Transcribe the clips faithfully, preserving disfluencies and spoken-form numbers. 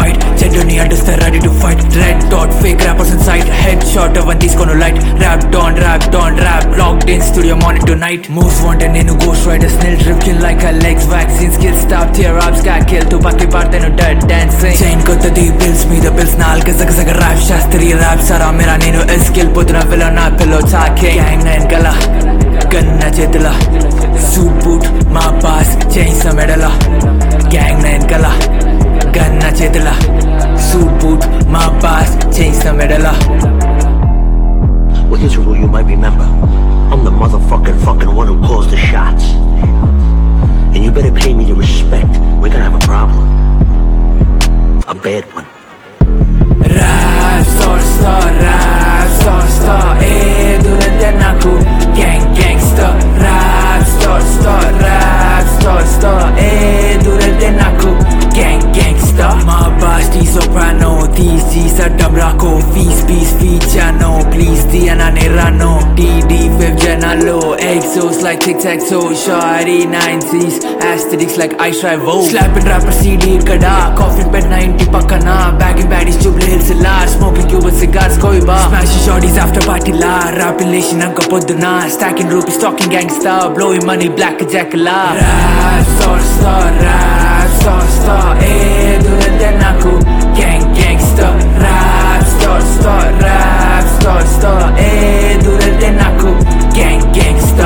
bite. Genuinely understand, ready to fight. Red dot, fake rappers in sight. Headshot, one these gonna light. Rap on, rap on, rap. Locked in studio morning to night. Moves wanted, nenu ghost rider. Snail dripping like a legs. Vaccine skill stop, tear ups got killed. To baki parte no dead dancing. Chain kottadi bills me the bills naal ka zaga zaga rap. Shastri rap sara mera nenu skill. Putna villa na pillow talking. Gang nine gala. Ganna chetla. Suit boot, my pass, chain some medala. Gang nine gala, ganna chetla. Suit boot, my pass, chain some medala. Well, here's a rule you might remember. I'm the motherfucking fucking one who calls the shots. And you better pay me your respect. We're gonna have a problem. A bad one. Rap star star, rap star star. Eh, durante naku, gang gangster. Rap star star, rap star star. Eh, durante naku, gang gangster. My boss, the soprano. These G's are Dabraco. Feast, peace, feature, please, Diana Nerano. D D, Fib, Janalo. Exos like Tic Tac Toe. Shawty, nineties. Aesthetics like I try vote. Slapping rapper C D, kada. Coffin bed ninety pakana. Bagging baddies, Jubilee Hills, la. Smoking Cuban cigars, koi ba. Smashing shorties after party la. Rapping anka poduna. Stacking rupees, talking gangsta. Blowing money, black jack la. Rap star star, rap star star. Eh, durante naku, gang gangsta. Rap star star, rap star star. Eh, durante naku, gang gangsta.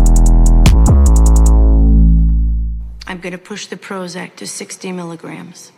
I'm gonna push the Prozac to sixty milligrams.